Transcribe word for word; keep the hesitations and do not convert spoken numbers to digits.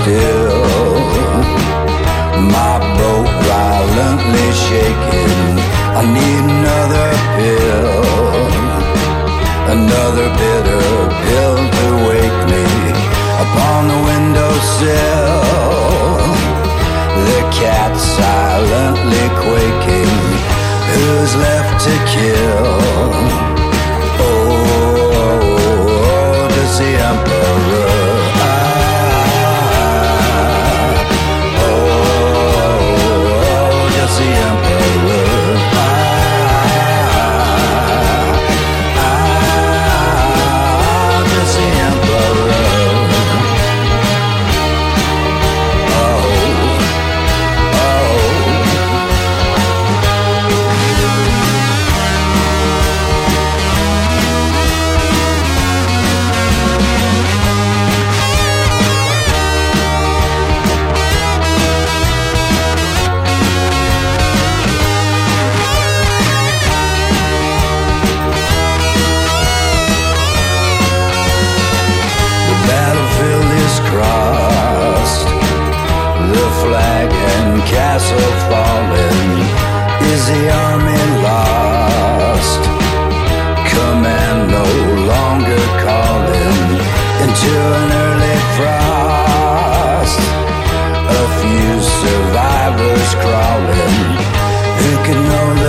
still. My boat violently shaking. I need another pill, another bitter pill to wake me upon the windowsill. The cat silently quaking, who's left to kill? Oh, does the emperor? Ah, oh, does the emperor? Ah, ah, does the emperor? Oh, oh. The battlefield is crossed, the flag and castle fallen. Is the army lost? Command no longer calling into an early frost. A few survivors crawling, who can know